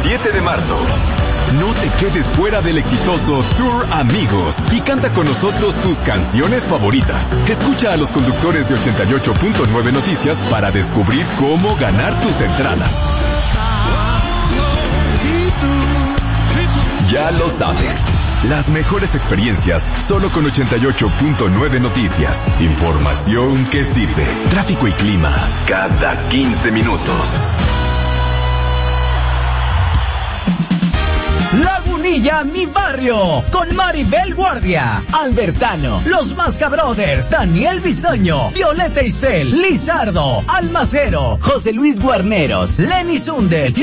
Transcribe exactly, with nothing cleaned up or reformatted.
siete de marzo. No te quedes fuera del exitoso Tour Amigos y canta con nosotros tus canciones favoritas. Escucha a los conductores de ochenta y ocho punto nueve Noticias para descubrir cómo ganar tus entradas. Ya lo sabes, las mejores experiencias solo con ochenta y ocho punto nueve Noticias. Información que sirve. Tráfico y clima cada quince minutos. Lagunilla, mi barrio, con Maribel Guardia, Albertano, Los Masca Brothers, Daniel Bisoño, Violeta Isfel, Lizardo, Almacero, José Luis Guarneros, Lenny Sundel.